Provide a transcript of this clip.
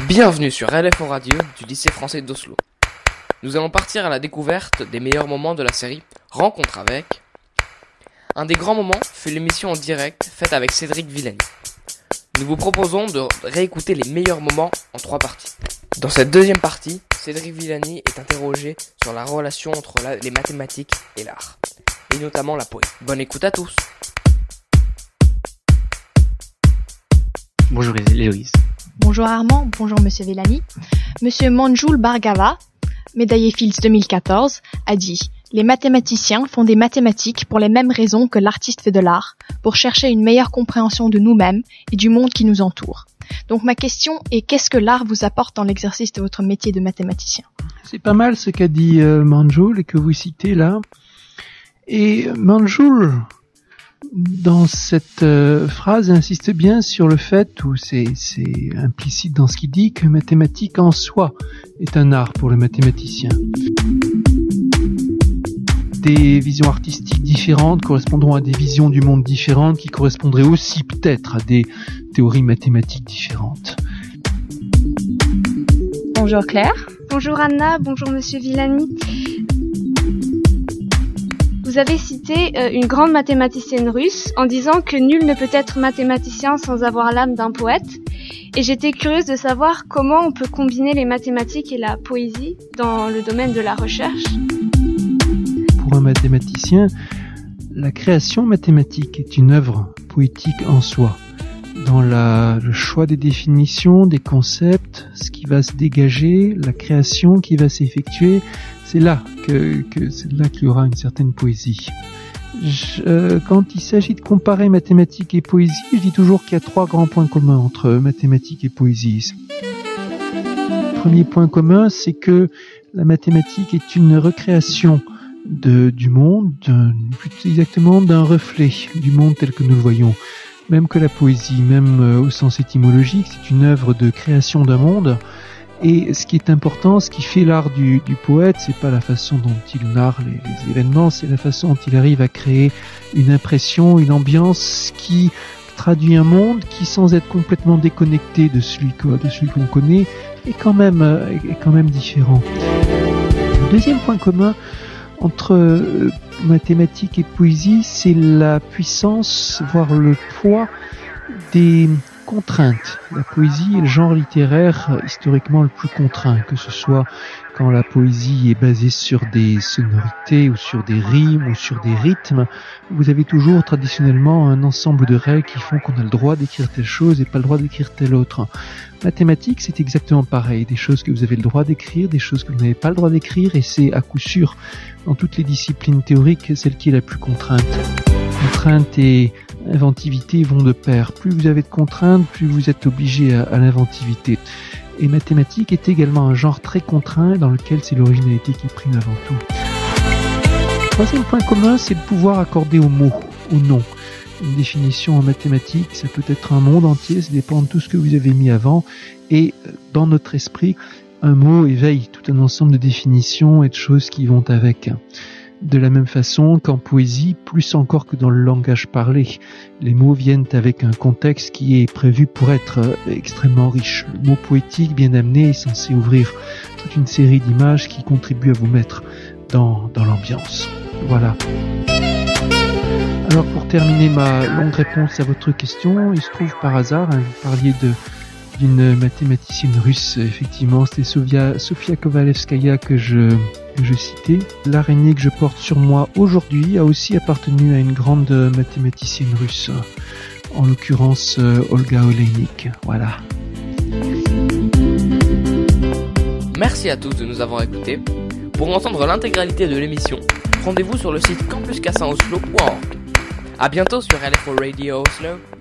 Bienvenue sur LFO Radio du lycée français d'Oslo. Nous allons partir à la découverte des meilleurs moments de la série Rencontre avec. Un des grands moments fut l'émission en direct faite avec Cédric Villani. Nous vous proposons de réécouter les meilleurs moments en 3 parties. Dans cette deuxième partie, Cédric Villani est interrogé sur la relation entre les mathématiques et l'art, et notamment la poésie. Bonne écoute à tous. Bonjour Héloïse. Bonjour Armand, bonjour Monsieur Villani. Monsieur Manjul Bhargava, médaillé Fields 2014, a dit « Les mathématiciens font des mathématiques pour les mêmes raisons que l'artiste fait de l'art, pour chercher une meilleure compréhension de nous-mêmes et du monde qui nous entoure. » Donc ma question est, qu'est-ce que l'art vous apporte dans l'exercice de votre métier de mathématicien ? C'est pas mal ce qu'a dit Manjul et que vous citez là. Et Manjul, dans cette phrase, insiste bien sur le fait, ou c'est implicite dans ce qu'il dit, que mathématique en soi est un art pour le mathématicien. Des visions artistiques différentes correspondront à des visions du monde différentes qui correspondraient aussi peut-être à des théories mathématiques différentes. Bonjour Claire. Bonjour Anna, bonjour Monsieur Villani. Vous avez cité une grande mathématicienne russe en disant que nul ne peut être mathématicien sans avoir l'âme d'un poète. Et j'étais curieuse de savoir comment on peut combiner les mathématiques et la poésie dans le domaine de la recherche. Pour un mathématicien, la création mathématique est une œuvre poétique en soi. Dans le choix des définitions, des concepts, ce qui va se dégager, la création qui va s'effectuer, c'est là qu'il y aura une certaine poésie. Quand il s'agit de comparer mathématiques et poésie, je dis toujours qu'il y a 3 grands points communs entre mathématiques et poésie. Le premier point commun, c'est que la mathématique est une recréation du monde, plus exactement d'un reflet du monde tel que nous le voyons. Même que la poésie, même au sens étymologique, c'est une œuvre de création d'un monde. Et ce qui est important, ce qui fait l'art du poète, c'est pas la façon dont il narre les événements, c'est la façon dont il arrive à créer une impression, une ambiance qui traduit un monde qui, sans être complètement déconnecté de celui qu'on connaît, est quand même différent. Le deuxième point commun entre mathématiques et poésie, c'est la puissance, voire le poids des contraintes. La poésie est le genre littéraire historiquement le plus contraint, que ce soit quand la poésie est basée sur des sonorités ou sur des rimes ou sur des rythmes. Vous avez toujours traditionnellement un ensemble de règles qui font qu'on a le droit d'écrire telle chose et pas le droit d'écrire telle autre. Mathématiques, c'est exactement pareil. Des choses que vous avez le droit d'écrire, des choses que vous n'avez pas le droit d'écrire, et c'est à coup sûr, dans toutes les disciplines théoriques, celle qui est la plus contrainte. Contrainte et inventivité vont de pair. Plus vous avez de contraintes, plus vous êtes obligé à l'inventivité. Et mathématiques est également un genre très contraint dans lequel c'est l'originalité qui prime avant tout. Le troisième point commun, c'est le pouvoir accordé aux mots, aux noms. Une définition en mathématiques, ça peut être un monde entier, ça dépend de tout ce que vous avez mis avant. Et dans notre esprit, un mot éveille tout un ensemble de définitions et de choses qui vont avec. De la même façon qu'en poésie, plus encore que dans le langage parlé, les mots viennent avec un contexte qui est prévu pour être extrêmement riche. Le mot poétique bien amené est censé ouvrir toute une série d'images qui contribuent à vous mettre dans l'ambiance. Voilà. Alors pour terminer ma longue réponse à votre question, il se trouve par hasard, vous parliez d'une mathématicienne russe, effectivement, c'était Sofia Kovalevskaya que je citais. L'araignée que je porte sur moi aujourd'hui a aussi appartenu à une grande mathématicienne russe, en l'occurrence Olga Oleynik. Voilà. Merci à tous de nous avoir écoutés. Pour entendre l'intégralité de l'émission, rendez-vous sur le site campuskassaoslo.org. À bientôt sur LFO Radio Oslo.